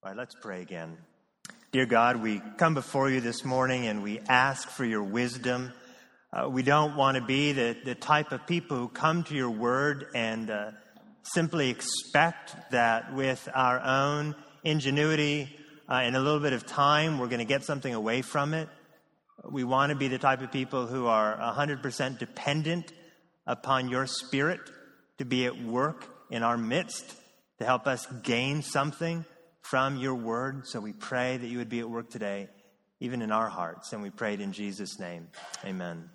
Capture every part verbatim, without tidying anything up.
All right, let's pray again. Dear God, we come before you this morning and we ask for your wisdom. Uh, we don't want to be the, the type of people who come to your word and uh, simply expect that with our own ingenuity uh, and a little bit of time, we're going to get something away from it. We want to be the type of people who are one hundred percent dependent upon your Spirit to be at work in our midst, to help us gain something from your word. So we pray that you would be at work today, even in our hearts. And we pray it in Jesus' name. Amen.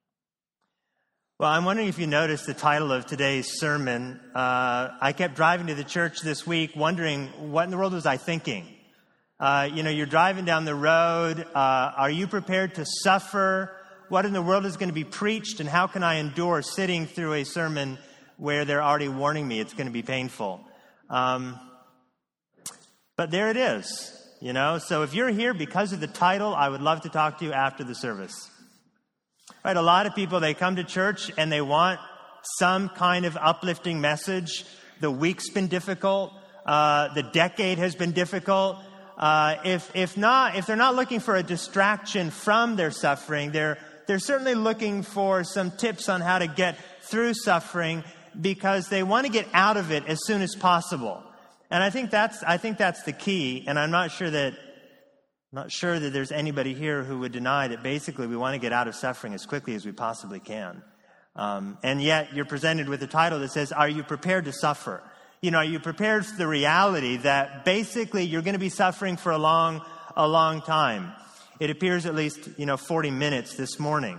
Well, I'm wondering if you noticed the title of today's sermon. Uh, I kept driving to the church this week wondering, what in the world was I thinking? Uh, you know, you're driving down the road. Uh, are you prepared to suffer? What in the world is going to be preached? And how can I endure sitting through a sermon where they're already warning me it's going to be painful? Um, but there it is, you know. So if you're here because of the title, I would love to talk to you after the service. Right, a lot of people, they come to church and they want some kind of uplifting message. The week's been difficult. Uh, the decade has been difficult. Uh, if if not, if they're not looking for a distraction from their suffering, they're they're certainly looking for some tips on how to get through suffering because they want to get out of it as soon as possible. And I think that's I think that's the key. And I'm not sure that not sure that there's anybody here who would deny that basically we want to get out of suffering as quickly as we possibly can. Um, and yet you're presented with a title that says, "Are you prepared to suffer?" You know, are you prepared for the reality that basically you're going to be suffering for a long, a long time? It appears at least, you know, forty minutes this morning.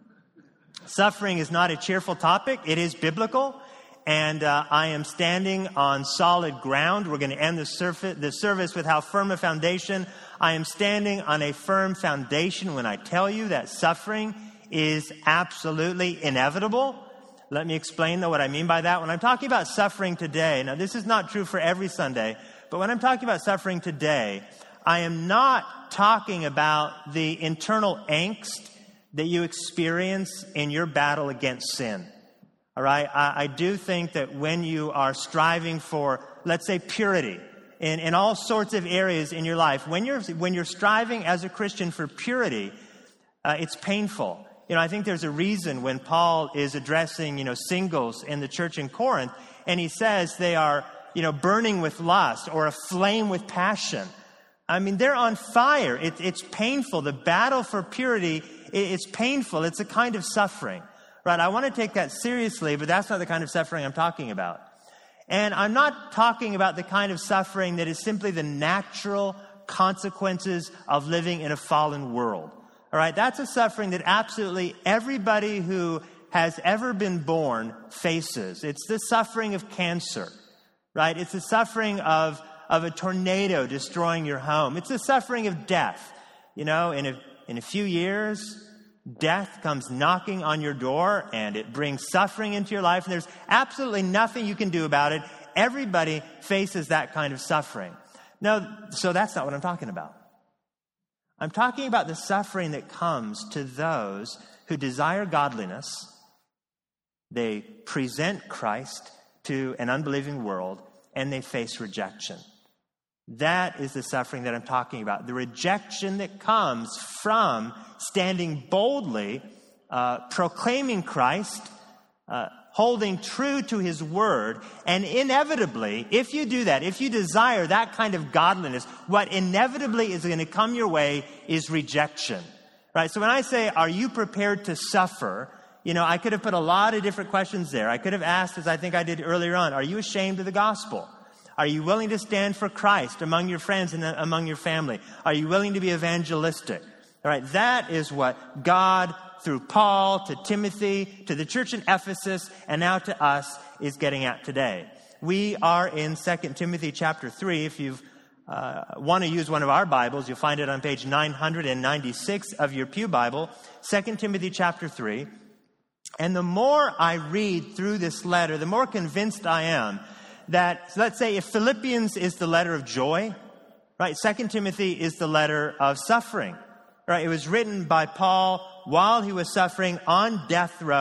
Suffering is not a cheerful topic. It is biblical. And uh, I am standing on solid ground. We're going to end the, surf- the service with how firm a foundation. I am standing on a firm foundation when I tell you that suffering is absolutely inevitable. Let me explain, though, what I mean by that. When I'm talking about suffering today, now this is not true for every Sunday, but when I'm talking about suffering today, I am not talking about the internal angst that you experience in your battle against sin. All right? I, I do think that when you are striving for, let's say, purity in, in all sorts of areas in your life, when you're when you're striving as a Christian for purity, uh, it's painful. You know, I think there's a reason when Paul is addressing, you know, singles in the church in Corinth, and he says they are, you know, burning with lust or aflame with passion. I mean, they're on fire. It, it's painful. The battle for purity, it, it's painful. It's a kind of suffering, right? I want to take that seriously, but that's not the kind of suffering I'm talking about. And I'm not talking about the kind of suffering that is simply the natural consequences of living in a fallen world. All right, that's a suffering that absolutely everybody who has ever been born faces. It's the suffering of cancer, right? It's the suffering of, of a tornado destroying your home. It's the suffering of death. You know, in a, in a few years, death comes knocking on your door and it brings suffering into your life, and there's absolutely nothing you can do about it. Everybody faces that kind of suffering. No, so that's not what I'm talking about. I'm talking about the suffering that comes to those who desire godliness. They present Christ to an unbelieving world, and they face rejection. That is the suffering that I'm talking about. The rejection that comes from standing boldly, uh, proclaiming Christ, uh, holding true to his word. And inevitably, if you do that, if you desire that kind of godliness, what inevitably is going to come your way is rejection. Right? So when I say, are you prepared to suffer? You know, I could have put a lot of different questions there. I could have asked, as I think I did earlier on, are you ashamed of the gospel? Are you willing to stand for Christ among your friends and among your family? Are you willing to be evangelistic? All right, that is what God, through Paul, to Timothy, to the church in Ephesus, and now to us, is getting at today. We are in Second Timothy chapter three. If you uh, want to use one of our Bibles, you'll find it on page nine ninety-six of your pew Bible, Second Timothy chapter three. And the more I read through this letter, the more convinced I am that, let's say, if Philippians is the letter of joy, right, Second Timothy is the letter of suffering. Right? It was written by Paul while he was suffering on death row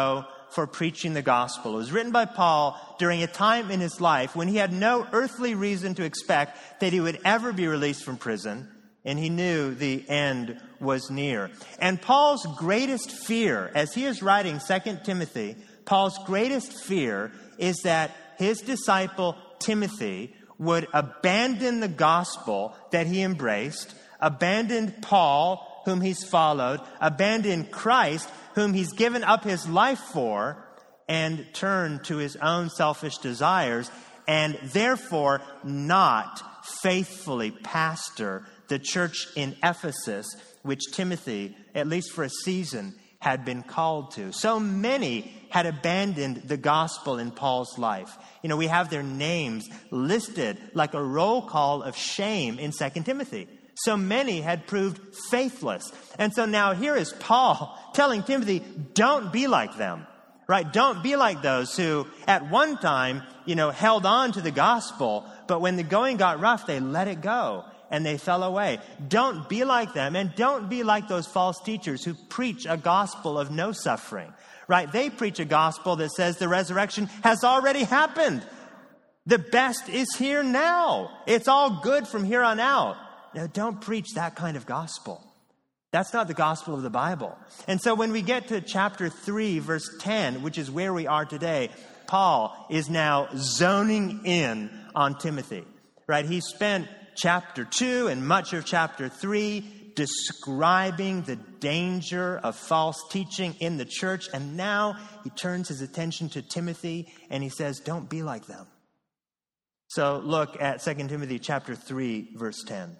for preaching the gospel. It was written by Paul during a time in his life when he had no earthly reason to expect that he would ever be released from prison, and he knew the end was near. And Paul's greatest fear, as he is writing Second Timothy, Paul's greatest fear is that his disciple Timothy would abandon the gospel that he embraced, abandon Paul, whom he's followed, abandon Christ, whom he's given up his life for, and turn to his own selfish desires, and therefore not faithfully pastor the church in Ephesus, which Timothy, at least for a season, had been called to. So many had abandoned the gospel in Paul's life. You know, we have their names listed like a roll call of shame in Second Timothy. So many had proved faithless. And so now here is Paul telling Timothy, don't be like them, right? Don't be like those who at one time, you know, held on to the gospel, but when the going got rough, they let it go and they fell away. Don't be like them, and don't be like those false teachers who preach a gospel of no suffering, right? They preach a gospel that says the resurrection has already happened. The best is here now. It's all good from here on out. No, don't preach that kind of gospel. That's not the gospel of the Bible. And so when we get to chapter three, verse ten, which is where we are today, Paul is now zoning in on Timothy, right? He spent chapter two and much of chapter three describing the danger of false teaching in the church. And now he turns his attention to Timothy and he says, don't be like them. So look at Second Timothy chapter three, verse ten.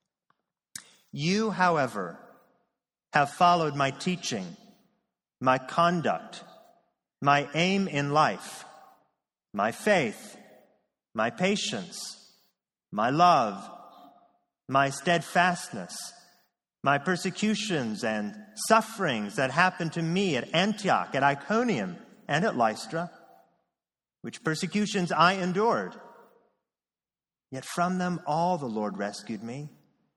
You, however, have followed my teaching, my conduct, my aim in life, my faith, my patience, my love, my steadfastness, my persecutions and sufferings that happened to me at Antioch, at Iconium, and at Lystra, which persecutions I endured. Yet from them all the Lord rescued me.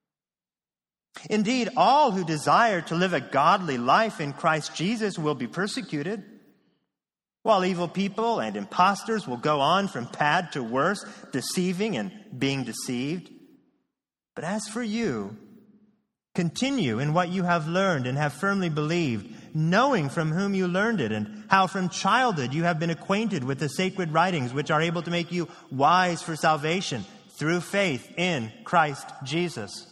Indeed, all who desire to live a godly life in Christ Jesus will be persecuted, while evil people and impostors will go on from bad to worse, deceiving and being deceived. But as for you, continue in what you have learned and have firmly believed, knowing from whom you learned it, and how from childhood you have been acquainted with the sacred writings, which are able to make you wise for salvation through faith in Christ Jesus.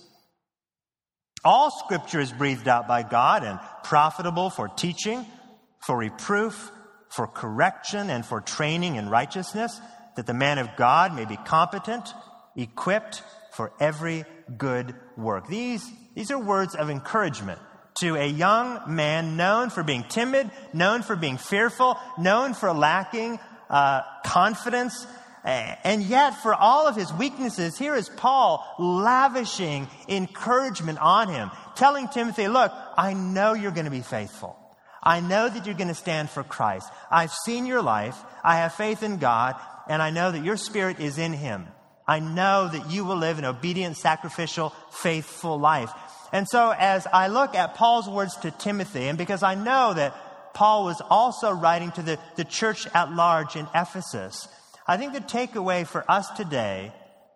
All Scripture is breathed out by God and profitable for teaching, for reproof, for correction, and for training in righteousness, that the man of God may be competent, equipped for every good work. These, these are words of encouragement to a young man known for being timid, known for being fearful, known for lacking uh, confidence. And yet, for all of his weaknesses, here is Paul lavishing encouragement on him, telling Timothy, look, I know you're going to be faithful. I know that you're going to stand for Christ. I've seen your life. I have faith in God, and I know that your spirit is in him. I know that you will live an obedient, sacrificial, faithful life. And so as I look at Paul's words to Timothy, and because I know that Paul was also writing to the, the church at large in Ephesus, I think the takeaway for us today,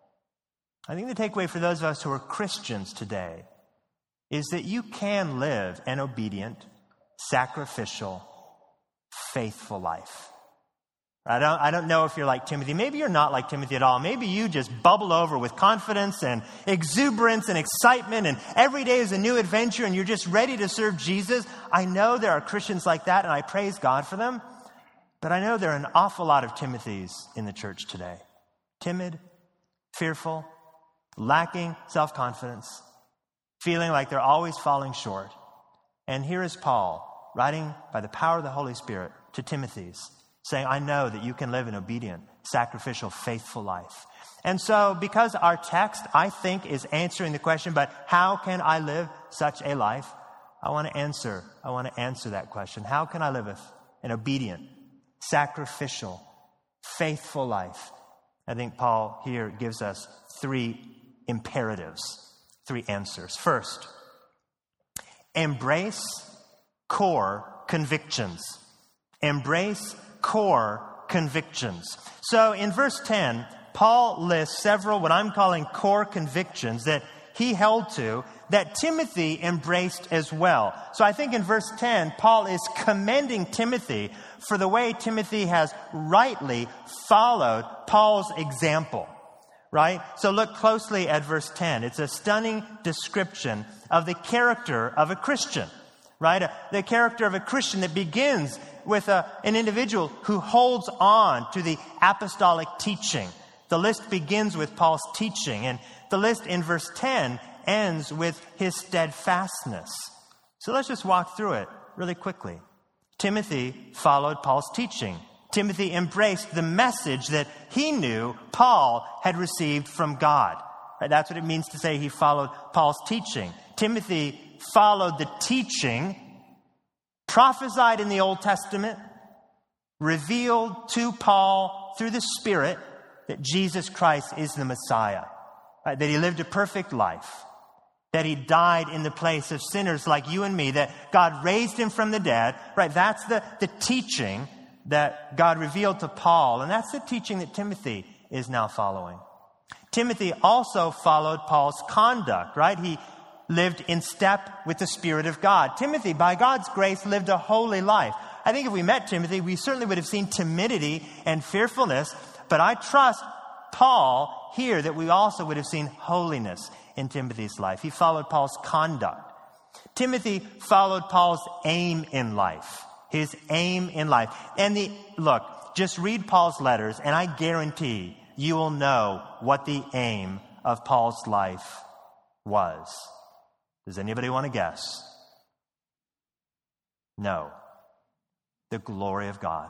I think the takeaway for those of us who are Christians today, is that you can live an obedient, sacrificial, faithful life. I don't, I don't know if you're like Timothy. Maybe you're not like Timothy at all. Maybe you just bubble over with confidence and exuberance and excitement, and every day is a new adventure and you're just ready to serve Jesus. I know there are Christians like that, and I praise God for them. But I know there are an awful lot of Timothys in the church today. Timid, fearful, lacking self-confidence, feeling like they're always falling short. And here is Paul writing by the power of the Holy Spirit to Timothys, saying, I know that you can live an obedient, sacrificial, faithful life. And so because our text, I think, is answering the question, but how can I live such a life? I want to answer, I want to answer that question. How can I live an obedient, sacrificial, faithful life? I think Paul here gives us three imperatives, three answers. First, embrace core convictions. embrace core convictions. So in verse ten, Paul lists several what I'm calling core convictions that he held to that Timothy embraced as well. So I think in verse ten, Paul is commending Timothy for the way Timothy has rightly followed Paul's example, right? So look closely at verse ten. It's a stunning description of the character of a Christian, right? The character of a Christian that begins with a, an individual who holds on to the apostolic teaching. The list begins with Paul's teaching, and the list in verse ten ends with his steadfastness. So let's just walk through it really quickly. Timothy followed Paul's teaching. Timothy embraced the message that he knew Paul had received from God. Right? That's what it means to say he followed Paul's teaching. Timothy followed the teaching prophesied in the Old Testament, revealed to Paul through the Spirit that Jesus Christ is the Messiah, right? That he lived a perfect life, that he died in the place of sinners like you and me, that God raised him from the dead, right? That's the, the teaching that God revealed to Paul, and that's the teaching that Timothy is now following. Timothy also followed Paul's conduct, right? He lived in step with the Spirit of God. Timothy, by God's grace, lived a holy life. I think if we met Timothy, we certainly would have seen timidity and fearfulness, but I trust Paul here that we also would have seen holiness in Timothy's life. He followed Paul's conduct. Timothy followed Paul's aim in life. His aim in life. And the look, just read Paul's letters, and I guarantee you will know what the aim of Paul's life was. Does anybody want to guess? No. The glory of God.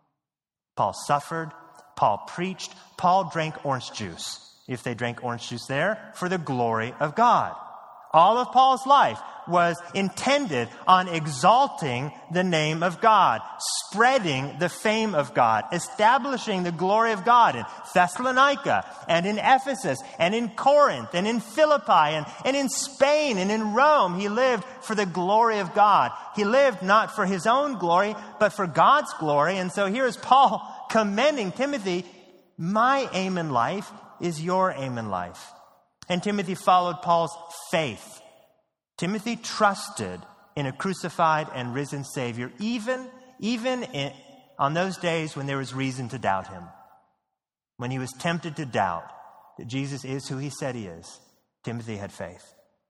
Paul suffered. Paul preached. Paul drank orange juice, if they drank orange juice there, for the glory of God. All of Paul's life was intended on exalting the name of God, spreading the fame of God, establishing the glory of God in Thessalonica and in Ephesus and in Corinth and in Philippi and, and in Spain and in Rome. He lived for the glory of God. He lived not for his own glory, but for God's glory. And so here is Paul commending Timothy. My aim in life is your aim in life. And Timothy followed Paul's faith. Timothy trusted in a crucified and risen Savior, even, even in, on those days when there was reason to doubt him. When he was tempted to doubt that Jesus is who he said he is, Timothy had faith.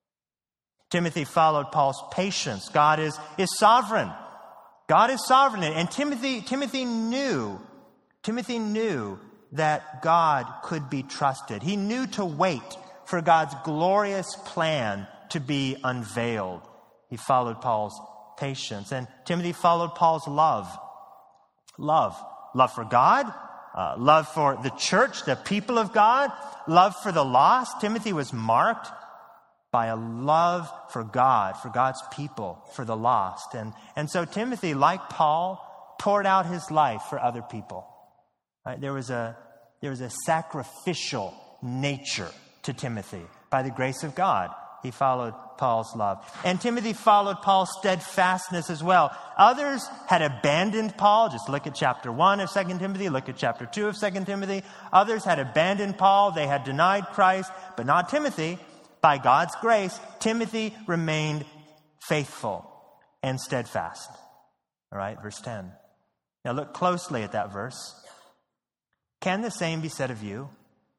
Timothy followed Paul's patience. God is, is sovereign. God is sovereign. And Timothy, Timothy knew, Timothy knew that God could be trusted. He knew to wait for God's glorious plan to be unveiled. He followed Paul's patience. And Timothy followed Paul's love. Love. Love for God. Uh, love for the church, the people of God. Love for the lost. Timothy was marked by a love for God, for God's people, for the lost. And, and so Timothy, like Paul, poured out his life for other people. Right? There was a, there was a sacrificial nature to Timothy. By the grace of God, he followed Paul's love. And Timothy followed Paul's steadfastness as well. Others had abandoned Paul. Just look at chapter one of Second Timothy. Look at chapter two of Second Timothy. Others had abandoned Paul. They had denied Christ, but not Timothy. By God's grace, Timothy remained faithful and steadfast. All right, verse ten. Now look closely at that verse. Can the same be said of you?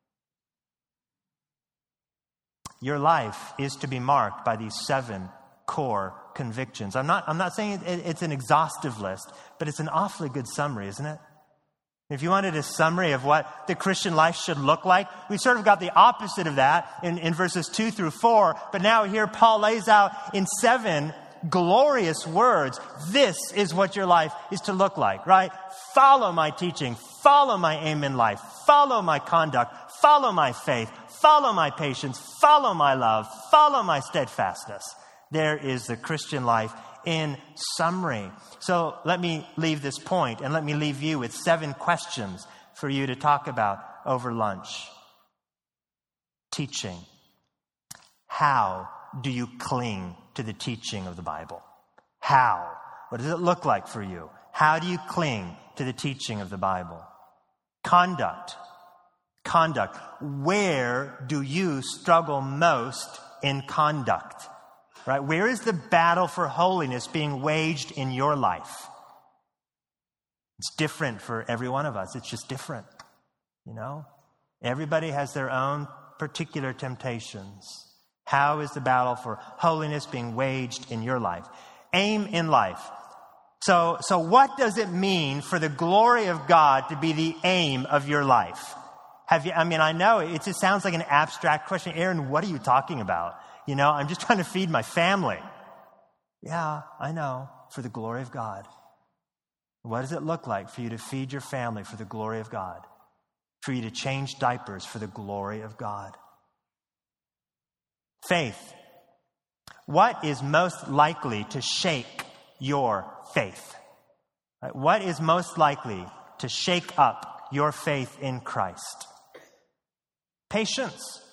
Your life is to be marked by these seven core convictions. I'm not, I'm not saying it's an exhaustive list, but it's an awfully good summary, isn't it? If you wanted a summary of what the Christian life should look like, we sort of got the opposite of that in, in verses two through four. But now here Paul lays out in seven glorious words, this is what your life is to look like, right? Follow my teaching, follow my aim in life, follow my conduct, follow my faith, follow my patience, follow my love, follow my steadfastness. There is the Christian life in summary. So let me leave this point and let me leave you with seven questions for you to talk about over lunch. Teaching. How do you cling to the teaching of the Bible? How? What does it look like for you? How do you cling to the teaching of the Bible? Conduct. Conduct. Where do you struggle most in conduct? Right? Where is the battle for holiness being waged in your life? It's different for every one of us. It's just different. You know? Everybody has their own particular temptations. How is the battle for holiness being waged in your life? Aim in life. So, so what does it mean for the glory of God to be the aim of your life? Have you, I mean, I know it just sounds like an abstract question. Aaron, what are you talking about? You know, I'm just trying to feed my family. Yeah, I know, for the glory of God. What does it look like for you to feed your family for the glory of God? For you to change diapers for the glory of God? Faith. What is most likely to shake your faith? What is most likely to shake up your faith in Christ? Patience.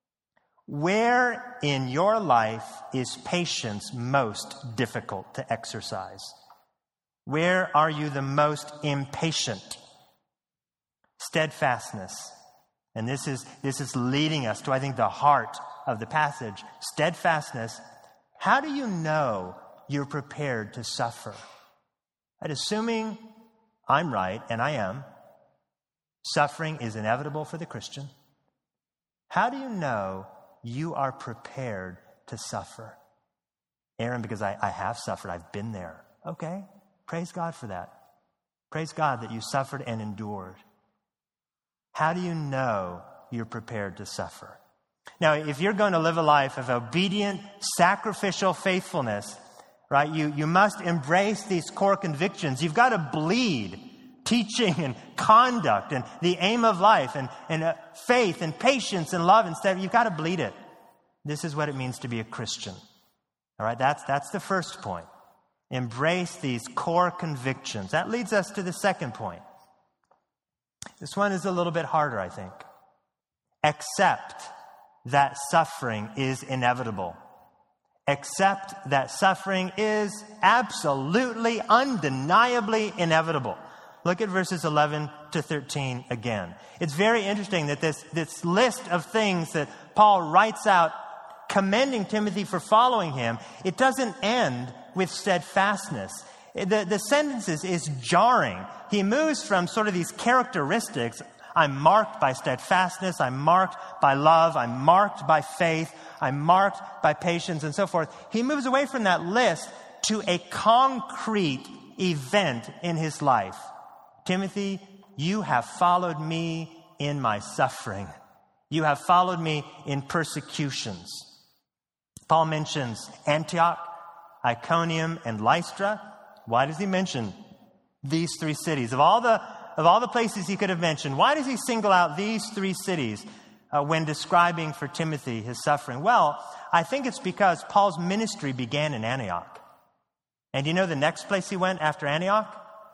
Where in your life is patience most difficult to exercise? Where are you the most impatient? Steadfastness. And this is, this is leading us to, I think, the heart of the passage. Steadfastness. How do you know you're prepared to suffer? And assuming I'm right, and I am, suffering is inevitable for the Christian. How do you know you are prepared to suffer? Aaron, because I, I have suffered. I've been there. Okay. Praise God for that. Praise God that you suffered and endured. How do you know you're prepared to suffer? Now, if you're going to live a life of obedient, sacrificial faithfulness, right, you, you must embrace these core convictions. You've got to bleed teaching and conduct and the aim of life and, and uh, faith and patience and love instead. You've got to bleed it. This is what it means to be a Christian. All right, that's, that's the first point. Embrace these core convictions. That leads us to the second point. This one is a little bit harder, I think. Accept that suffering is inevitable. Accept that suffering is absolutely, undeniably inevitable. Look at verses eleven to thirteen again. It's very interesting that this, this list of things that Paul writes out commending Timothy for following him, it doesn't end with steadfastness. The, the sentences is jarring. He moves from sort of these characteristics. I'm marked by steadfastness. I'm marked by love. I'm marked by faith. I'm marked by patience and so forth. He moves away from that list to a concrete event in his life. Timothy, you have followed me in my suffering. You have followed me in persecutions. Paul mentions Antioch, Iconium, and Lystra. Why does he mention these three cities? Of all the of all the places he could have mentioned, why does he single out these three cities uh, when describing for Timothy his suffering? Well, I think it's because Paul's ministry began in Antioch. And you know the next place he went after Antioch?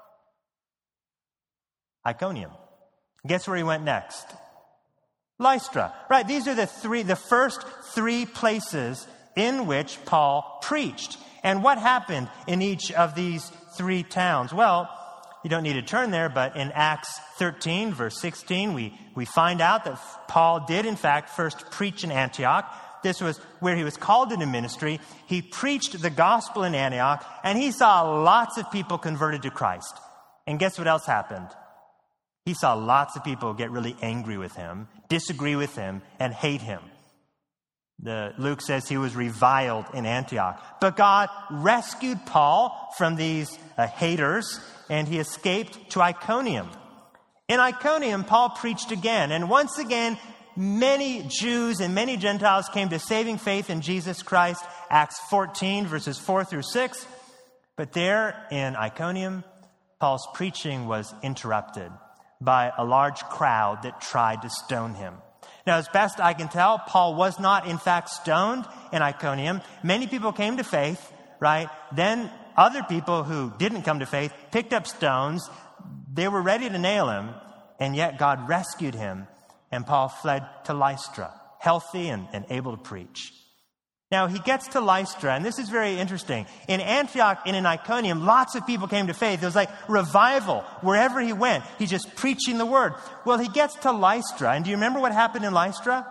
Iconium. Guess where he went next? Lystra. Right, these are the three, the first three places in which Paul preached. And what happened in each of these three towns? Well, you don't need to turn there, but in Acts thirteen, verse sixteen, we, we find out that Paul did, in fact, first preach in Antioch. This was where he was called into ministry. He preached the gospel in Antioch, and he saw lots of people converted to Christ. And guess what else happened? He saw lots of people get really angry with him, disagree with him, and hate him. The, Luke says he was reviled in Antioch. But God rescued Paul from these uh, haters, and he escaped to Iconium. In Iconium, Paul preached again. And once again, many Jews and many Gentiles came to saving faith in Jesus Christ. Acts fourteen, verses four through six. But there in Iconium, Paul's preaching was interrupted by a large crowd that tried to stone him. Now, as best I can tell, Paul was not, in fact, stoned in Iconium. Many people came to faith, right? Then other people who didn't come to faith picked up stones. They were ready to nail him, and yet God rescued him, and Paul fled to Lystra, healthy and, and able to preach. Now, he gets to Lystra, and this is very interesting. In Antioch and in Iconium, lots of people came to faith. It was like revival. Wherever he went, he's just preaching the word. Well, he gets to Lystra, and do you remember what happened in Lystra?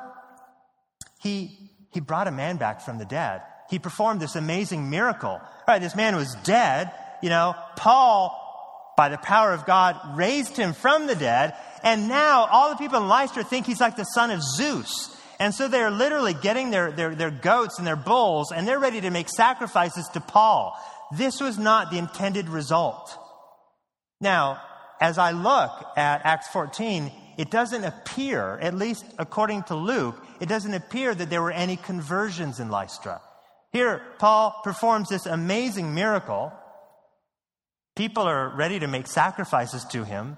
He, he brought a man back from the dead. He performed this amazing miracle. All right, this man was dead. You know, Paul, by the power of God, raised him from the dead, and now all the people in Lystra think he's like the son of Zeus. And so they're literally getting their, their, their goats and their bulls, and they're ready to make sacrifices to Paul. This was not the intended result. Now, as I look at Acts fourteen, it doesn't appear, at least according to Luke, it doesn't appear that there were any conversions in Lystra. Here, Paul performs this amazing miracle. People are ready to make sacrifices to him.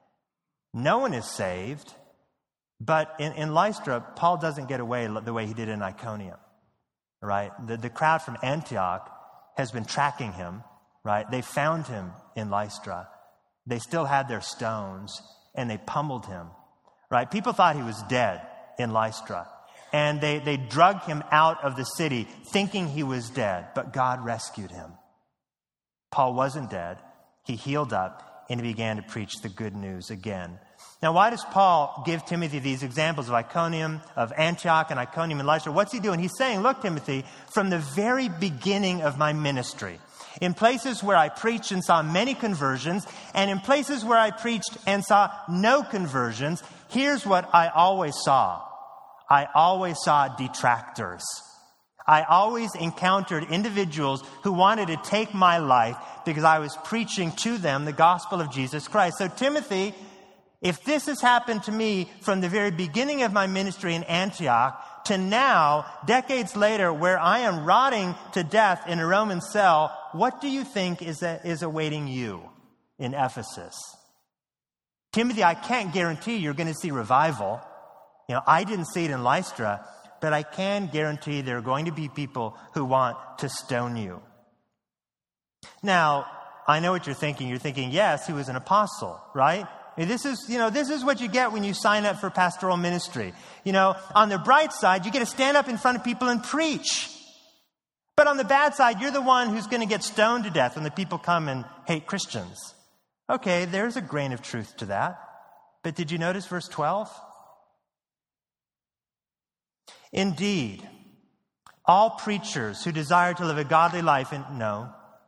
No one is saved. But in, in Lystra, Paul doesn't get away the way he did in Iconium, right? The, the crowd from Antioch has been tracking him, right? They found him in Lystra. They still had their stones, and they pummeled him, right? People thought he was dead in Lystra, and they, they drug him out of the city thinking he was dead, but God rescued him. Paul wasn't dead. He healed up, and he began to preach the good news again. Now, why does Paul give Timothy these examples of Iconium, of Antioch and Iconium and Lystra? What's he doing? He's saying, look, Timothy, from the very beginning of my ministry, in places where I preached and saw many conversions, and in places where I preached and saw no conversions, here's what I always saw. I always saw detractors. I always encountered individuals who wanted to take my life because I was preaching to them the gospel of Jesus Christ. So, Timothy, if this has happened to me from the very beginning of my ministry in Antioch to now, decades later, where I am rotting to death in a Roman cell, what do you think is, that is awaiting you in Ephesus? Timothy, I can't guarantee you're going to see revival. You know, I didn't see it in Lystra, but I can guarantee there are going to be people who want to stone you. Now, I know what you're thinking. You're thinking, yes, he was an apostle, right? This is, you know, this is what you get when you sign up for pastoral ministry. You know, on the bright side, you get to stand up in front of people and preach. But on the bad side, you're the one who's going to get stoned to death when the people come and hate Christians. Okay, there's a grain of truth to that. But did you notice verse twelve? Indeed, all preachers who desire to live a godly life, and no.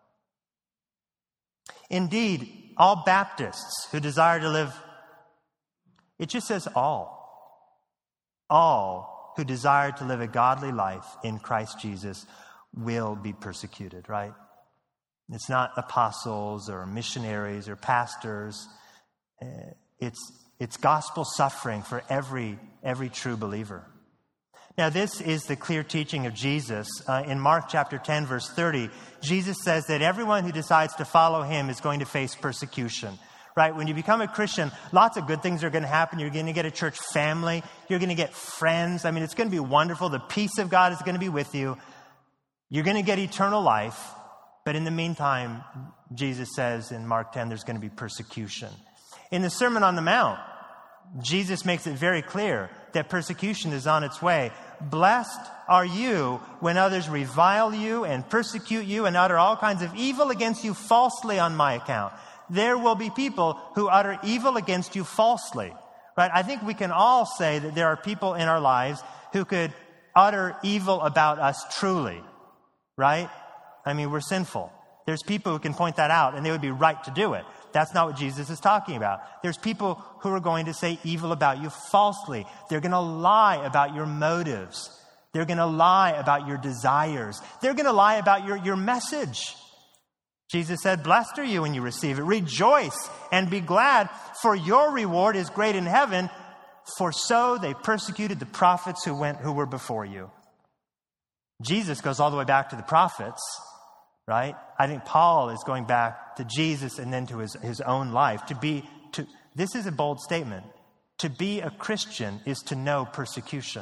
Indeed, all Baptists who desire to live, it just says all. All who desire to live a godly life in Christ Jesus will be persecuted, right? It's not apostles or missionaries or pastors. It's, it's gospel suffering for every, every true believer. Now, this is the clear teaching of Jesus. Uh, in Mark chapter ten, verse thirty, Jesus says that everyone who decides to follow him is going to face persecution, right? When you become a Christian, lots of good things are going to happen. You're going to get a church family. You're going to get friends. I mean, it's going to be wonderful. The peace of God is going to be with you. You're going to get eternal life. But in the meantime, Jesus says in Mark ten, there's going to be persecution. In the Sermon on the Mount, Jesus makes it very clear that persecution is on its way. Blessed are you when others revile you and persecute you and utter all kinds of evil against you falsely on my account. There will be people who utter evil against you falsely, right? I think we can all say that there are people in our lives who could utter evil about us truly, right? I mean, we're sinful. There's people who can point that out, and they would be right to do it. That's not what Jesus is talking about. There's people who are going to say evil about you falsely. They're going to lie about your motives. They're going to lie about your desires. They're going to lie about your, your message. Jesus said, blessed are you when you receive it. Rejoice and be glad, for your reward is great in heaven, for so they persecuted the prophets who went, who were before you. Jesus goes all the way back to the prophets, right? I think Paul is going back to Jesus and then to his, his own life. To be, to this is a bold statement. To be a Christian is to know persecution.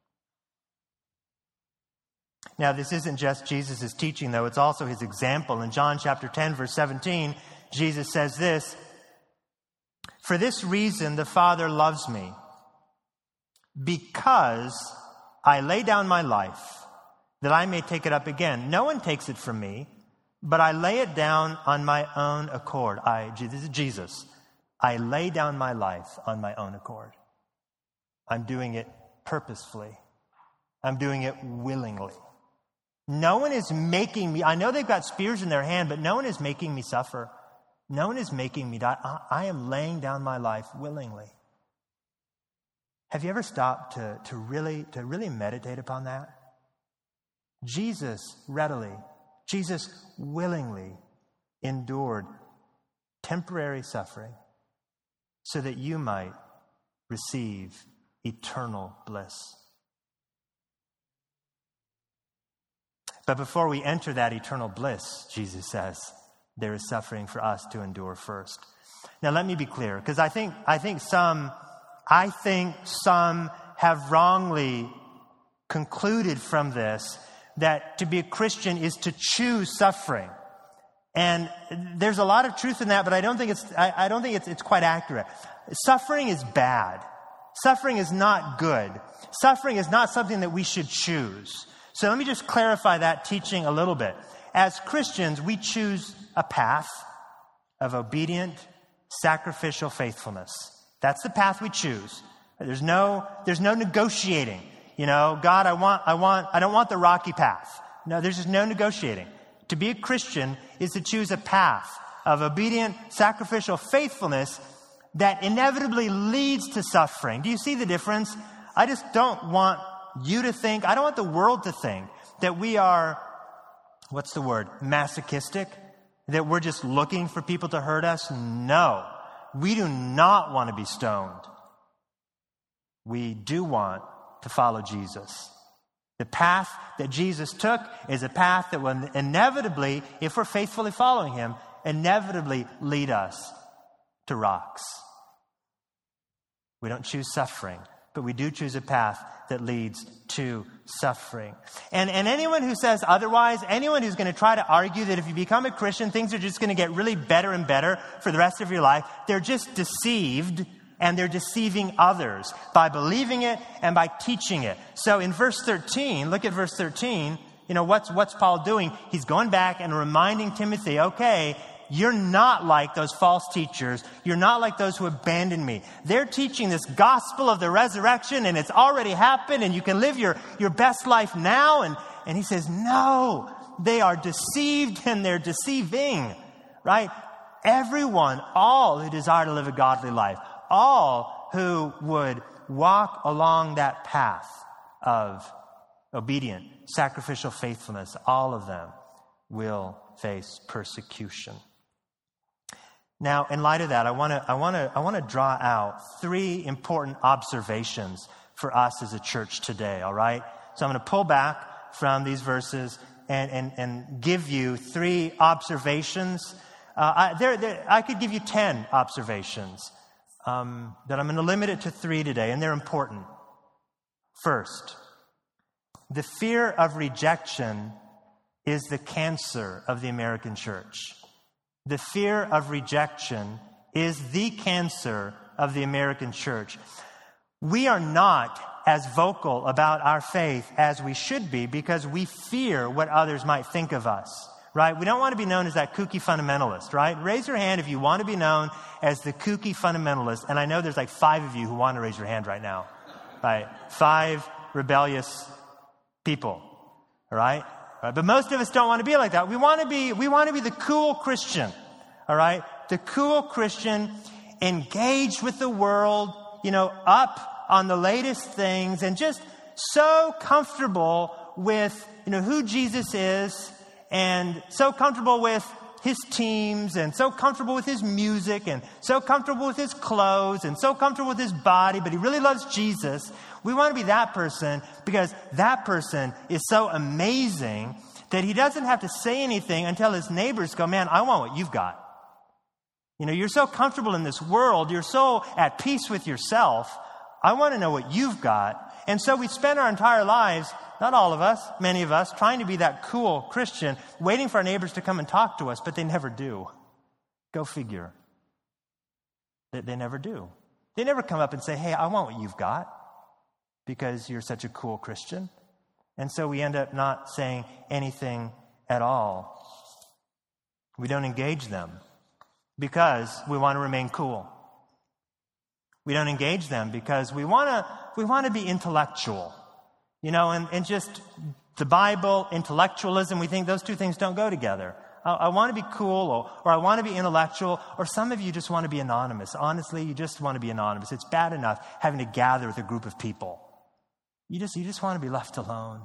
Now, this isn't just Jesus' teaching, though. It's also his example. In John chapter ten, verse seventeen, Jesus says this, for this reason the Father loves me, because I lay down my life that I may take it up again. No one takes it from me, but I lay it down on my own accord. I, this is Jesus. I lay down my life on my own accord. I'm doing it purposefully. I'm doing it willingly. No one is making me, I know they've got spears in their hand, but no one is making me suffer. No one is making me die. I, I am laying down my life willingly. Have you ever stopped to, to really, to really meditate upon that? Jesus readily, Jesus willingly endured temporary suffering so that you might receive eternal bliss. But before we enter that eternal bliss, Jesus says, there is suffering for us to endure first. Now let me be clear, because I think I think some I think some have wrongly concluded from this that to be a Christian is to choose suffering. And there's a lot of truth in that, but I don't think it's I, I don't think it's it's quite accurate. Suffering is bad. Suffering is not good. Suffering is not something that we should choose. So let me just clarify that teaching a little bit. As Christians, we choose a path of obedient, sacrificial faithfulness. That's the path we choose. There's no, there's no negotiating. You know, God, I want, I want, I don't want the rocky path. No, there's just no negotiating. To be a Christian is to choose a path of obedient, sacrificial faithfulness that inevitably leads to suffering. Do you see the difference? I just don't want you to think, I don't want the world to think that we are, what's the word, masochistic? That we're just looking for people to hurt us? No. We do not want to be stoned. We do want to follow Jesus. The path that Jesus took is a path that will inevitably, if we're faithfully following him, inevitably lead us to rocks. We don't choose suffering, but we do choose a path that leads to suffering. And, and anyone who says otherwise, anyone who's going to try to argue that if you become a Christian, things are just going to get really better and better for the rest of your life, they're just deceived, and they're deceiving others by believing it and by teaching it. So in verse thirteen, look at verse thirteen, you know, what's, what's Paul doing? He's going back and reminding Timothy, okay, you're not like those false teachers. You're not like those who abandoned me. They're teaching this gospel of the resurrection, and it's already happened, and you can live your, your best life now. And, and he says, no, they are deceived and they're deceiving, right? Everyone, all who desire to live a godly life, all who would walk along that path of obedient, sacrificial faithfulness, all of them will face persecution. Now, in light of that, I want to I want to I want to draw out three important observations for us as a church today, all right? So I'm going to pull back from these verses and and, and give you three observations. Uh, I, there, there, I could give you ten observations, um, but I'm going to limit it to three today, and they're important. First, the fear of rejection is the cancer of the American church. The fear of rejection is the cancer of the American church. We are not as vocal about our faith as we should be because we fear what others might think of us, right? We don't want to be known as that kooky fundamentalist, right? Raise your hand if you want to be known as the kooky fundamentalist. And I know there's like five of you who want to raise your hand right now, right? Five rebellious people, all right? Right, but most of us don't want to be like that. We want to be, we want to be the cool Christian, all right? The cool Christian, engaged with the world, you know, up on the latest things, and just so comfortable with, you know, who Jesus is, and so comfortable with his teams, and so comfortable with his music, and so comfortable with his clothes, and so comfortable with his body, but he really loves Jesus. We want to be that person because that person is so amazing that he doesn't have to say anything until his neighbors go, man, I want what you've got. You know, you're so comfortable in this world. You're so at peace with yourself. I want to know what you've got. And so we spend our entire lives, not all of us, many of us, trying to be that cool Christian, waiting for our neighbors to come and talk to us, but they never do. Go figure. They, they never do. They never come up and say, hey, I want what you've got, because you're such a cool Christian. And so we end up not saying anything at all. We don't engage them because we want to remain cool. We don't engage them because we want to we want to be intellectual. You know, and, and just the Bible, intellectualism, we think those two things don't go together. I, I want to be cool or, or I want to be intellectual, or some of you just want to be anonymous. Honestly, you just want to be anonymous. It's bad enough having to gather with a group of people. You just you just want to be left alone.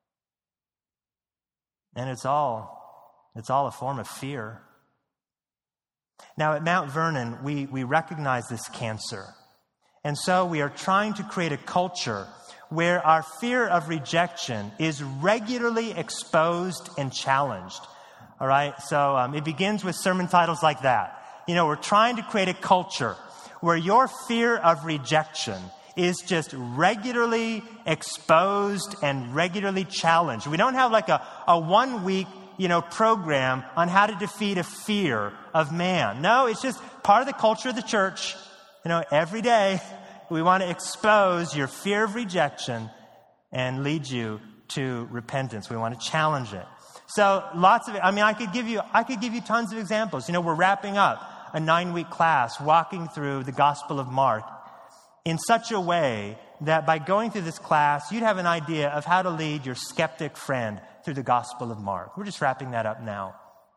And it's all it's all a form of fear. Now at Mount Vernon, we, we recognize this cancer. And so we are trying to create a culture where our fear of rejection is regularly exposed and challenged. All right? So um, it begins with sermon titles like that. You know, we're trying to create a culture where your fear of rejection is just regularly exposed and regularly challenged. We don't have like a, a one-week, you know, program on how to defeat a fear of man. No, it's just part of the culture of the church. You know, every day we want to expose your fear of rejection and lead you to repentance. We want to challenge it. So lots of it. I mean, I could give you, I could give you tons of examples. You know, we're wrapping up a nine-week class walking through the Gospel of Mark in such a way that by going through this class, you'd have an idea of how to lead your skeptic friend through the Gospel of Mark. We're just wrapping that up now,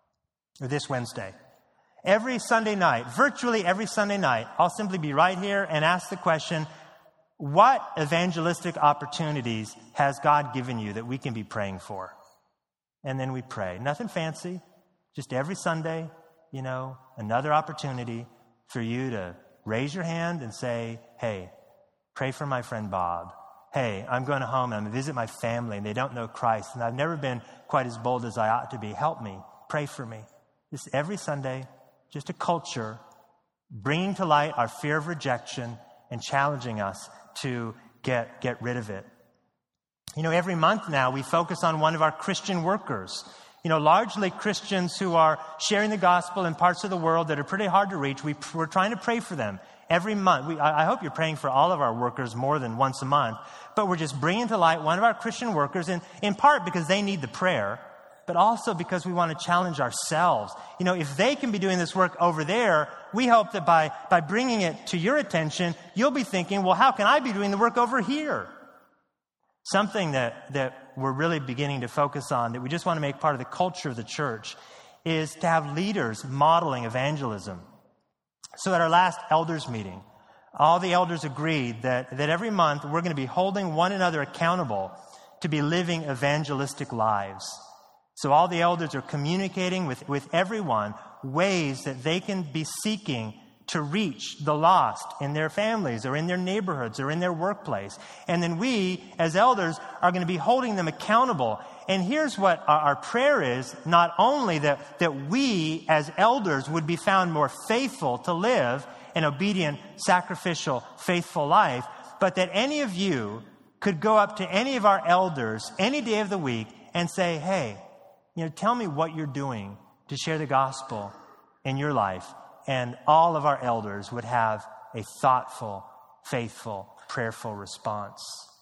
or this Wednesday. Every Sunday night, virtually every Sunday night, I'll simply be right here and ask the question, what evangelistic opportunities has God given you that we can be praying for? And then we pray. Nothing fancy, just every Sunday, you know, another opportunity for you to raise your hand and say, hey, pray for my friend Bob. Hey, I'm going home and I'm going to visit my family and they don't know Christ and I've never been quite as bold as I ought to be. Help me. Pray for me. Just every Sunday, just a culture bringing to light our fear of rejection and challenging us to get, get rid of it. You know, every month now we focus on one of our Christian workers. You know, largely Christians who are sharing the gospel in parts of the world that are pretty hard to reach. We, we're trying to pray for them every month. We, I, I hope you're praying for all of our workers more than once a month. But we're just bringing to light one of our Christian workers, in, in part because they need the prayer, but also because we want to challenge ourselves. You know, if they can be doing this work over there, we hope that by, by bringing it to your attention, you'll be thinking, well, how can I be doing the work over here? Something that, that we're really beginning to focus on, that we just want to make part of the culture of the church, is to have leaders modeling evangelism. So at our last elders meeting, all the elders agreed that, that every month we're going to be holding one another accountable to be living evangelistic lives. So all the elders are communicating with, with everyone ways that they can be seeking to reach the lost in their families or in their neighborhoods or in their workplace. And then we, as elders, are going to be holding them accountable. And here's what our, our prayer is, not only that, that we, as elders, would be found more faithful to live an obedient, sacrificial, faithful life, but that any of you could go up to any of our elders any day of the week and say, hey, you know, tell me what you're doing to share the gospel in your life. And all of our elders would have a thoughtful, faithful, prayerful response.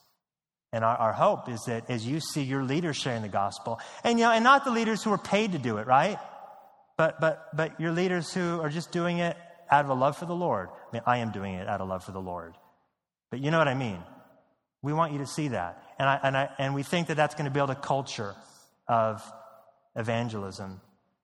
And our, our hope is that as you see your leaders sharing the gospel, and you know, and not the leaders who are paid to do it, right? But but but your leaders who are just doing it out of a love for the Lord. I mean, I am doing it out of love for the Lord. But you know what I mean? We want you to see that. And I and I and we think that that's going to build a culture of evangelism.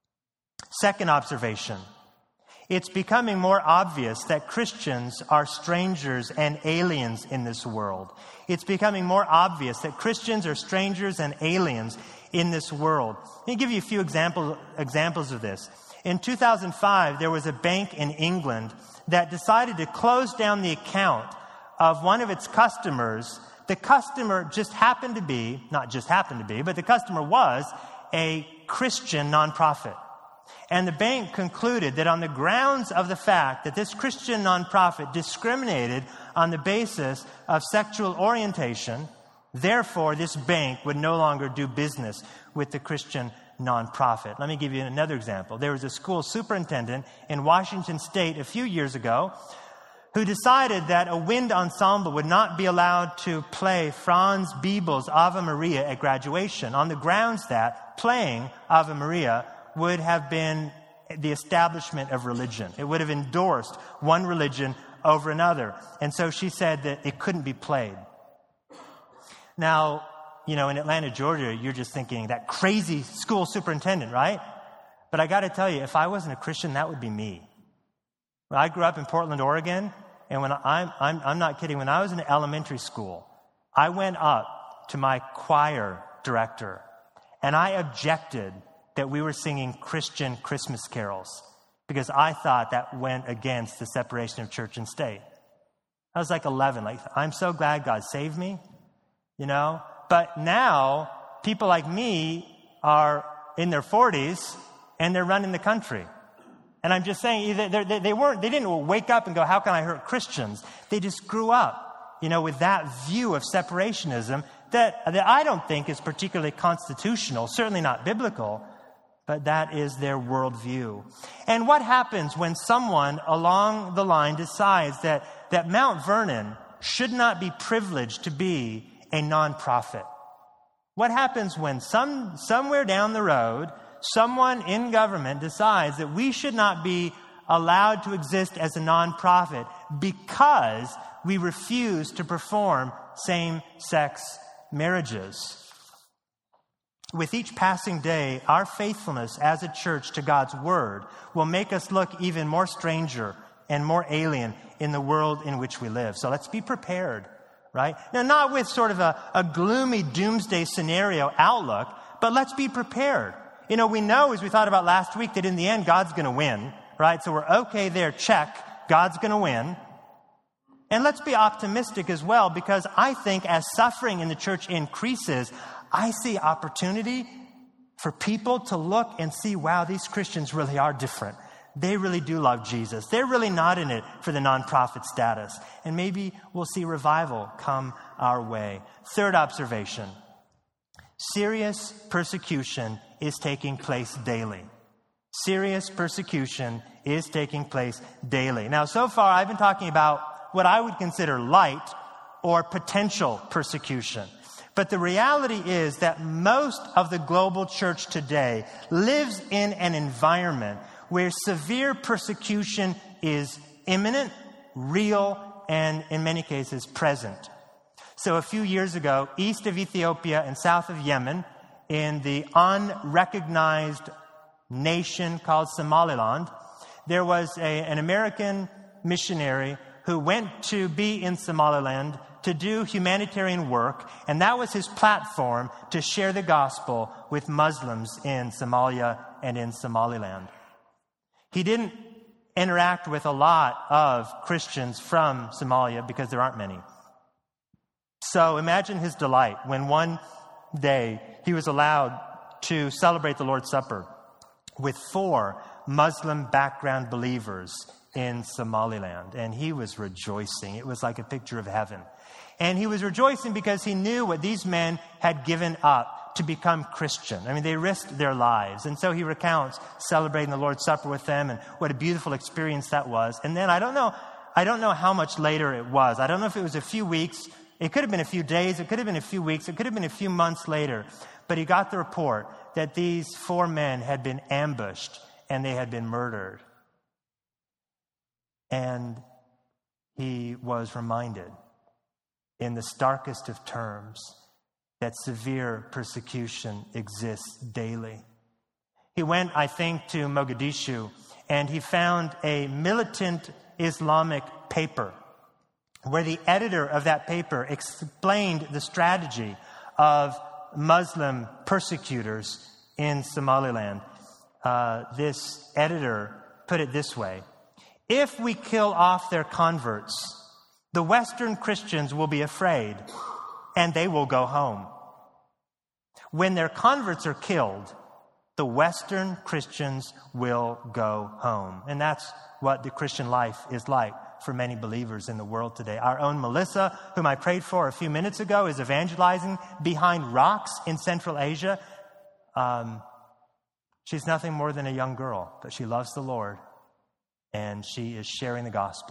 Second observation. It's becoming more obvious that Christians are strangers and aliens in this world. It's becoming more obvious that Christians are strangers and aliens in this world. Let me give you a few examples, examples of this. In two thousand five, there was a bank in England that decided to close down the account of one of its customers. The customer just happened to be, not just happened to be, but the customer was a Christian nonprofit. And the bank concluded that on the grounds of the fact that this Christian nonprofit discriminated on the basis of sexual orientation, therefore this bank would no longer do business with the Christian nonprofit. Let me give you another example. There was a school superintendent in Washington State a few years ago who decided that a wind ensemble would not be allowed to play Franz Biebel's Ave Maria at graduation on the grounds that playing Ave Maria would have been the establishment of religion. It would have endorsed one religion over another. And so she said that it couldn't be played. Now, you know, in Atlanta, Georgia, you're just thinking that crazy school superintendent, right? But I got to tell you, if I wasn't a Christian, that would be me. I grew up in Portland, Oregon, and when I'm, I'm, I'm not kidding, when I was in elementary school, I went up to my choir director, and I objected that we were singing Christian Christmas carols because I thought that went against the separation of church and state. I was like eleven, like, I'm so glad God saved me, you know? But now, people like me are in their forties, and they're running the country. And I'm just saying, they, they, they weren't, they didn't wake up and go, how can I hurt Christians? They just grew up, you know, with that view of separationism that, that I don't think is particularly constitutional, certainly not biblical, but that is their worldview. And what happens when someone along the line decides that, that Mount Vernon should not be privileged to be a nonprofit? What happens when some somewhere down the road, someone in government decides that we should not be allowed to exist as a nonprofit because we refuse to perform same-sex marriages? With each passing day, our faithfulness as a church to God's word will make us look even more stranger and more alien in the world in which we live. So let's be prepared, right? Now, not with sort of a, a gloomy doomsday scenario outlook, but let's be prepared. You know, we know, as we thought about last week, that in the end, God's going to win, right? So we're okay there, check. God's going to win. And let's be optimistic as well, because I think as suffering in the church increases, I see opportunity for people to look and see, wow, these Christians really are different. They really do love Jesus. They're really not in it for the nonprofit status. And maybe we'll see revival come our way. Third observation. Serious persecution is taking place daily. Serious persecution is taking place daily. Now, so far, I've been talking about what I would consider light or potential persecution. But the reality is that most of the global church today lives in an environment where severe persecution is imminent, real, and in many cases present. So a few years ago, east of Ethiopia and south of Yemen, in the unrecognized nation called Somaliland, there was a, an American missionary who went to be in Somaliland to do humanitarian work, and that was his platform to share the gospel with Muslims in Somalia and in Somaliland. He didn't interact with a lot of Christians from Somalia because there aren't many. So imagine his delight when one day he was allowed to celebrate the Lord's Supper with four Muslim background believers in Somaliland. And he was rejoicing. It was like a picture of heaven. And he was rejoicing because he knew what these men had given up to become Christian. I mean, they risked their lives. And so he recounts celebrating the Lord's Supper with them and what a beautiful experience that was. And then I don't know, I don't know how much later it was. I don't know if it was a few weeks. It could have been a few days. It could have been a few weeks. It could have been a few months later. But he got the report that these four men had been ambushed and they had been murdered. And he was reminded in the starkest of terms that severe persecution exists daily. He went, I think, to Mogadishu, and he found a militant Islamic paper where the editor of that paper explained the strategy of Muslim persecutors in Somaliland. Uh, this editor put it this way: if we kill off their converts, the Western Christians will be afraid and they will go home. When their converts are killed, the Western Christians will go home. And that's what the Christian life is like for many believers in the world today. Our own Melissa, whom I prayed for a few minutes ago, is evangelizing behind rocks in Central Asia. Um, she's nothing more than a young girl, but she loves the Lord, and she is sharing the gospel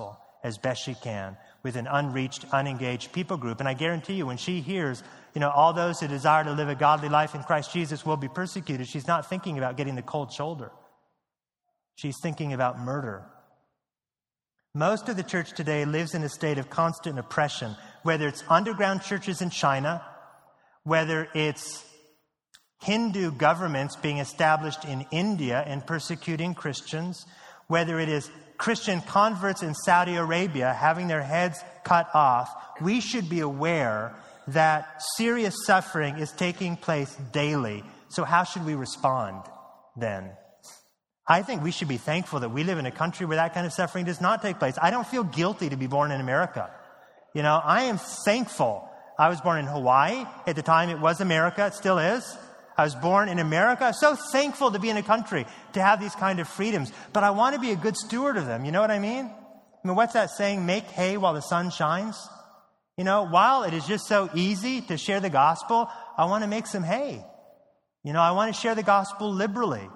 as best she can with an unreached, unengaged people group. And I guarantee you, when she hears, you know, all those who desire to live a godly life in Christ Jesus will be persecuted, she's not thinking about getting the cold shoulder. She's thinking about murder. Most of the church today lives in a state of constant oppression, whether it's underground churches in China, whether it's Hindu governments being established in India and persecuting Christians, whether it is Christian converts in Saudi Arabia having their heads cut off. We should be aware that serious suffering is taking place daily. So how should we respond then? I think we should be thankful that we live in a country where that kind of suffering does not take place. I don't feel guilty to be born in America. You know, I am thankful. I was born in Hawaii. At the time, it was America. It still is. I was born in America. So thankful to be in a country to have these kind of freedoms. But I want to be a good steward of them. You know what I mean? I mean, what's that saying? Make hay while the sun shines. You know, while it is just so easy to share the gospel, I want to make some hay. You know, I want to share the gospel liberally.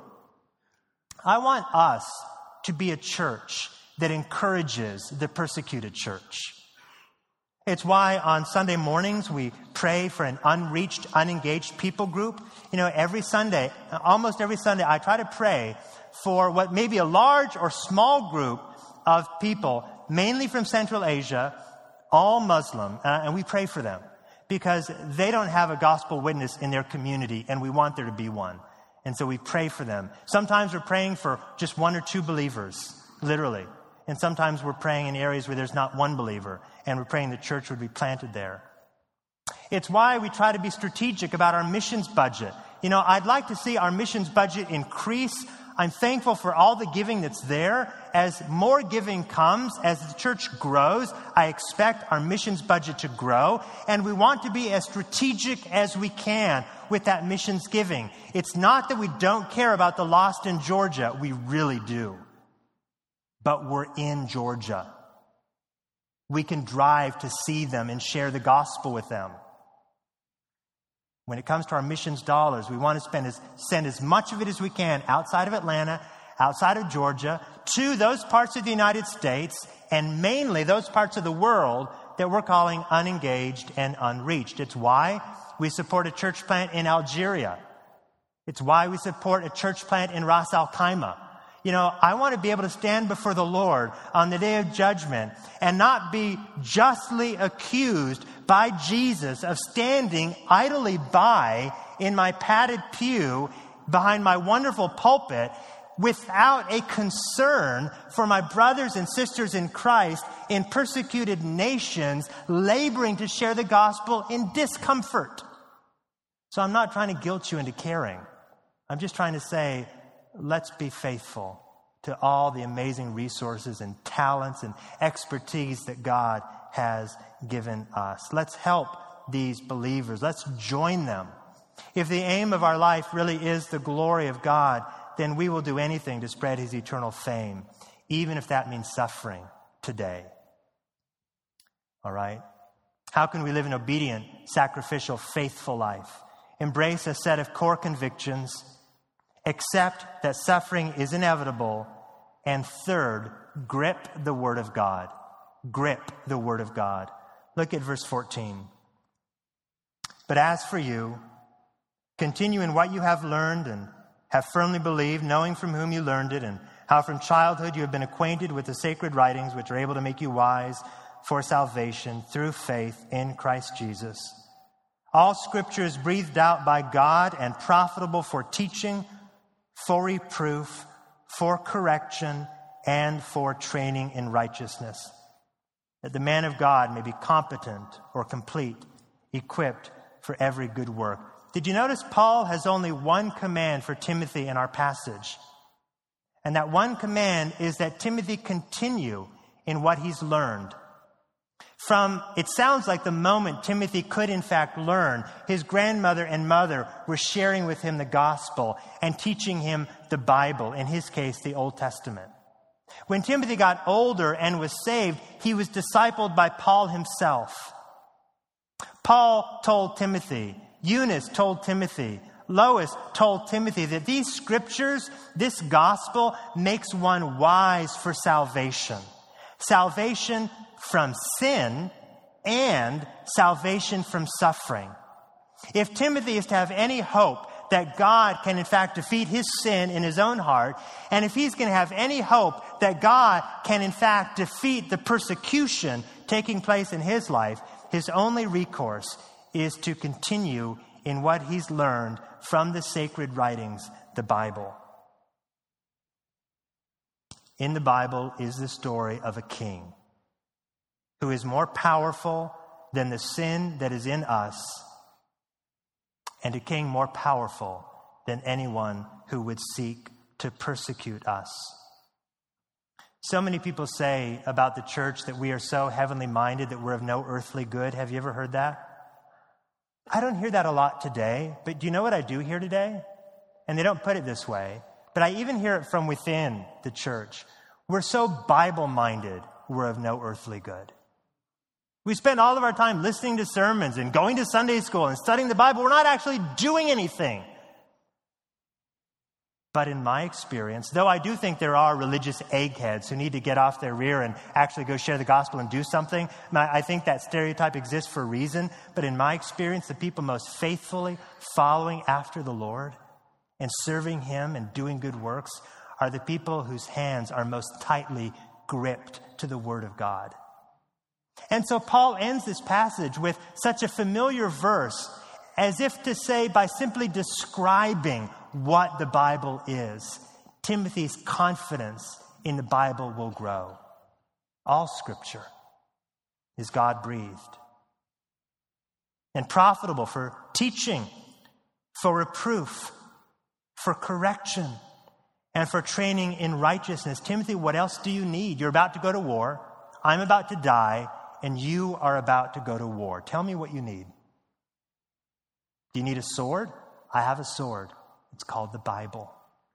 I want us to be a church that encourages the persecuted church. It's why on Sunday mornings we pray for an unreached, unengaged people group. You know, every Sunday, almost every Sunday, I try to pray for what may be a large or small group of people, mainly from Central Asia, all Muslim, uh, and we pray for them because they don't have a gospel witness in their community, and we want there to be one. And so we pray for them. Sometimes we're praying for just one or two believers, literally. And sometimes we're praying in areas where there's not one believer, and we're praying the church would be planted there. It's why we try to be strategic about our missions budget. You know, I'd like to see our missions budget increase. I'm thankful for all the giving that's there. As more giving comes, as the church grows, I expect our missions budget to grow. And we want to be as strategic as we can with that missions giving. It's not that we don't care about the lost in Georgia. We really do. But we're in Georgia. We can drive to see them and share the gospel with them. When it comes to our missions dollars, we want to spend as, send as much of it as we can outside of Atlanta, outside of Georgia, to those parts of the United States, and mainly those parts of the world that we're calling unengaged and unreached. It's why we support a church plant in Algeria. It's why we support a church plant in Ras Al Khaimah. You know, I want to be able to stand before the Lord on the day of judgment and not be justly accused by Jesus of standing idly by in my padded pew behind my wonderful pulpit without a concern for my brothers and sisters in Christ in persecuted nations laboring to share the gospel in discomfort. So I'm not trying to guilt you into caring. I'm just trying to say, let's be faithful to all the amazing resources and talents and expertise that God has given us. Let's help these believers. Let's join them. If the aim of our life really is the glory of God, then we will do anything to spread His eternal fame, even if that means suffering today. All right? How can we live an obedient, sacrificial, faithful life? Embrace a set of core convictions. Accept that suffering is inevitable. And third, grip the Word of God. Grip the Word of God. Look at verse fourteen. But as for you, continue in what you have learned and have firmly believed, knowing from whom you learned it, and how from childhood you have been acquainted with the sacred writings, which are able to make you wise for salvation through faith in Christ Jesus. All Scripture is breathed out by God and profitable for teaching, for reproof, for correction, and for training in righteousness, that the man of God may be competent or complete, equipped for every good work. Did you notice Paul has only one command for Timothy in our passage? And that one command is that Timothy continue in what he's learned. From, it sounds like the moment Timothy could in fact learn, his grandmother and mother were sharing with him the gospel and teaching him the Bible, in his case, the Old Testament. When Timothy got older and was saved, he was discipled by Paul himself. Paul told Timothy, Eunice told Timothy, Lois told Timothy that these scriptures, this gospel, makes one wise for salvation. salvation from sin and salvation from suffering. If Timothy is to have any hope that God can in fact defeat his sin in his own heart, and if he's going to have any hope that God can in fact defeat the persecution taking place in his life, his only recourse is to continue in what he's learned from the sacred writings, the Bible. In the Bible is the story of a king who is more powerful than the sin that is in us, and a king more powerful than anyone who would seek to persecute us. So many people say about the church that we are so heavenly minded that we're of no earthly good. Have you ever heard that? I don't hear that a lot today, but do you know what I do hear today? And they don't put it this way, but I even hear it from within the church. We're so Bible-minded, we're of no earthly good. We spend all of our time listening to sermons and going to Sunday school and studying the Bible. We're not actually doing anything. But in my experience, though I do think there are religious eggheads who need to get off their rear and actually go share the gospel and do something, I think that stereotype exists for a reason. But in my experience, the people most faithfully following after the Lord and serving him and doing good works are the people whose hands are most tightly gripped to the Word of God. And so Paul ends this passage with such a familiar verse, as if to say, by simply describing what the Bible is, Timothy's confidence in the Bible will grow. All Scripture is God-breathed and profitable for teaching, for reproof, for correction, and for training in righteousness. Timothy, what else do you need? You're about to go to war. I'm about to die. And you are about to go to war. Tell me what you need. Do you need a sword? I have a sword. It's called the Bible.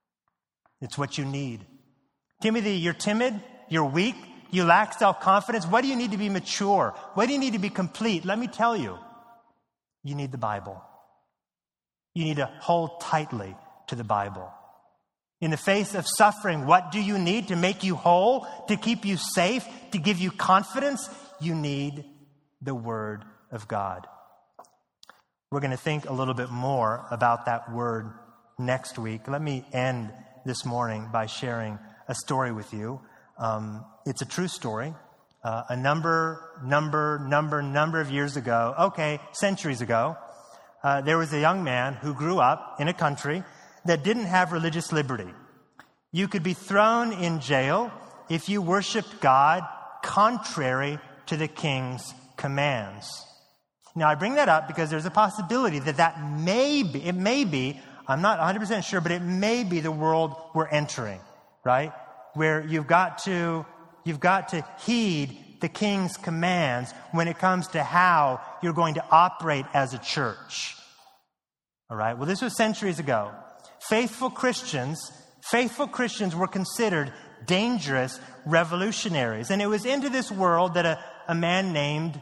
It's what you need. Timothy, you're timid. You're weak. You lack self-confidence. What do you need to be mature? What do you need to be complete? Let me tell you. You need the Bible. You need to hold tightly to the Bible. In the face of suffering, what do you need to make you whole, to keep you safe, to give you confidence? You need the Word of God. We're going to think a little bit more about that word next week. Let me end this morning by sharing a story with you. Um, it's a true story. Uh, a number, number, number, number of years ago, okay, centuries ago, uh, there was a young man who grew up in a country that didn't have religious liberty. You could be thrown in jail if you worshiped God contrary to the king's commands. Now, I bring that up because there's a possibility that that may be, it may be, I'm not one hundred percent sure, but it may be the world we're entering, right? Where you've got to, you've got to heed the king's commands when it comes to how you're going to operate as a church. All right? Well, this was centuries ago. Faithful Christians, faithful Christians were considered dangerous revolutionaries. And it was into this world that a, a man named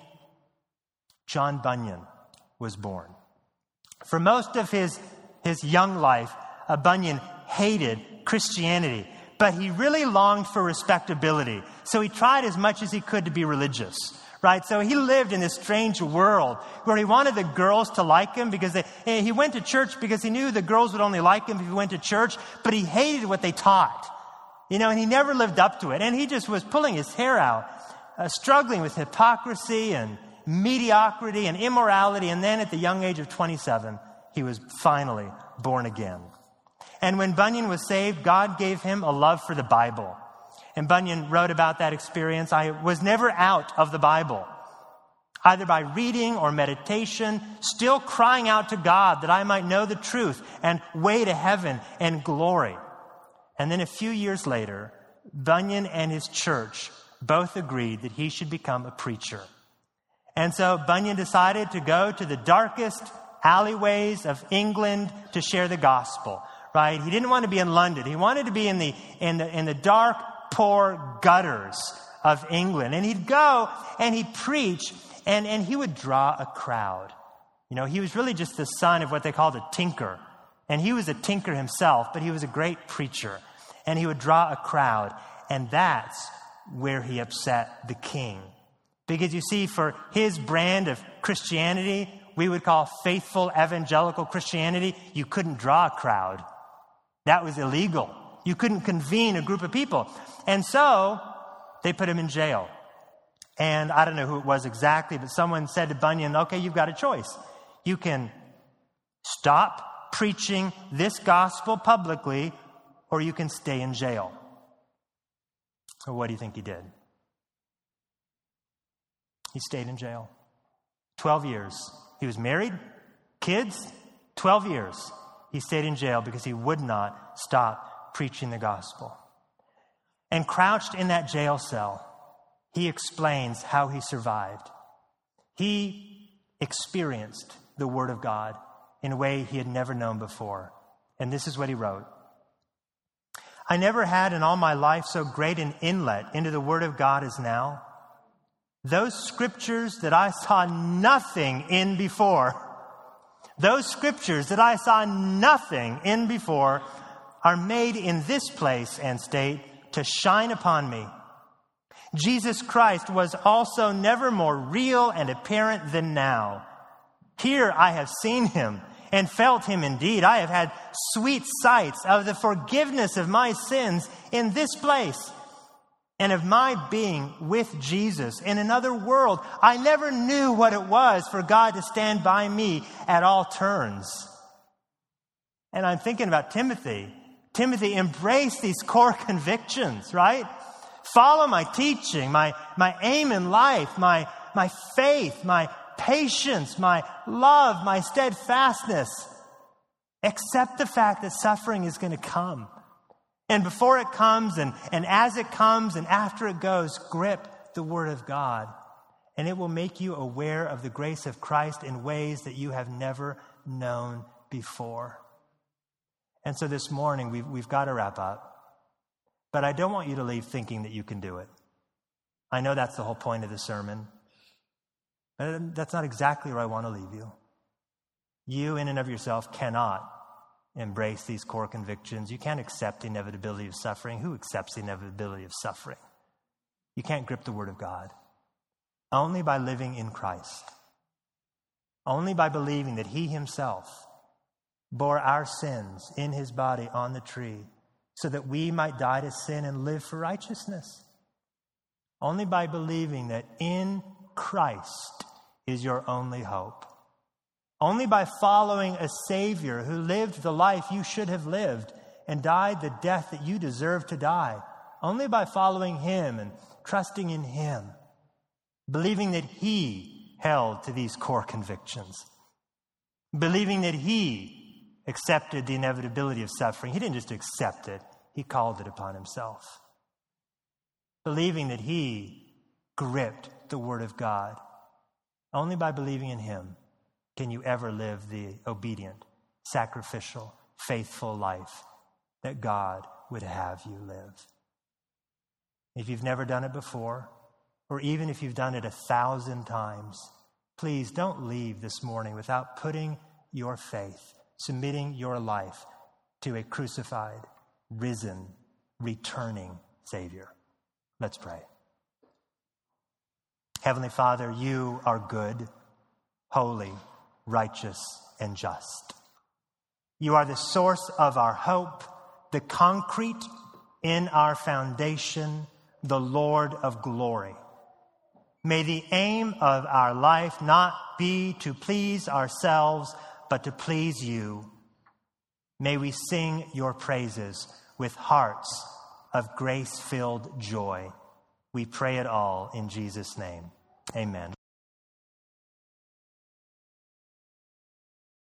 John Bunyan was born. For most of his, his young life, uh, Bunyan hated Christianity, but he really longed for respectability. So he tried as much as he could to be religious, right? So he lived in this strange world where he wanted the girls to like him because they, he went to church because he knew the girls would only like him if he went to church, but he hated what they taught. You know, and he never lived up to it. And he just was pulling his hair out, uh, struggling with hypocrisy and mediocrity and immorality. And then at the young age of twenty-seven, he was finally born again. And when Bunyan was saved, God gave him a love for the Bible. And Bunyan wrote about that experience. I was never out of the Bible, either by reading or meditation, still crying out to God that I might know the truth and way to heaven and glory. And then a few years later, Bunyan and his church both agreed that he should become a preacher. And so Bunyan decided to go to the darkest alleyways of England to share the gospel, right? He didn't want to be in London. He wanted to be in the, in the, in the dark, poor gutters of England. And he'd go and he'd preach and, and he would draw a crowd. You know, he was really just the son of what they called a tinker. And he was a tinker himself, but he was a great preacher. And he would draw a crowd. And that's where he upset the king. Because you see, for his brand of Christianity, we would call faithful evangelical Christianity, you couldn't draw a crowd. That was illegal. You couldn't convene a group of people. And so they put him in jail. And I don't know who it was exactly, but someone said to Bunyan, okay, you've got a choice. You can stop preaching this gospel publicly, or you can stay in jail. So what do you think he did? He stayed in jail. Twelve years. He was married, kids, twelve years. He stayed in jail because he would not stop preaching the gospel. And crouched in that jail cell, he explains how he survived. He experienced the Word of God in a way he had never known before. And this is what he wrote. I never had in all my life so great an inlet into the Word of God as now. Those scriptures that I saw nothing in before, those scriptures that I saw nothing in before are made in this place and state to shine upon me. Jesus Christ was also never more real and apparent than now. Here I have seen him and felt him indeed. I have had sweet sights of the forgiveness of my sins in this place and of my being with Jesus in another world. I never knew what it was for God to stand by me at all turns. And I'm thinking about Timothy. Timothy, embrace these core convictions, right? Follow my teaching, my, my aim in life, my, my faith, my patience, my love, my steadfastness. Accept the fact that suffering is going to come. And before it comes and, and as it comes and after it goes, grip the Word of God. And it will make you aware of the grace of Christ in ways that you have never known before. And so this morning, we've, we've got to wrap up. But I don't want you to leave thinking that you can do it. I know that's the whole point of the sermon. But that's not exactly where I want to leave you. You in and of yourself cannot embrace these core convictions. You can't accept the inevitability of suffering. Who accepts the inevitability of suffering? You can't grip the Word of God. Only by living in Christ. Only by believing that he himself bore our sins in his body on the tree so that we might die to sin and live for righteousness. Only by believing that in Christ is your only hope. Only by following a Savior who lived the life you should have lived and died the death that you deserve to die. Only by following him and trusting in him, believing that he held to these core convictions, believing that he accepted the inevitability of suffering. He didn't just accept it, he called it upon himself. Believing that he gripped the Word of God. Only by believing in him can you ever live the obedient, sacrificial, faithful life that God would have you live. If you've never done it before, or even if you've done it a thousand times, please don't leave this morning without putting your faith, submitting your life to a crucified, risen, returning Savior. Let's pray. Heavenly Father, you are good, holy, righteous, and just. You are the source of our hope, the concrete in our foundation, the Lord of glory. May the aim of our life not be to please ourselves, but to please you. May we sing your praises with hearts of grace-filled joy. We pray it all in Jesus' name. Amen.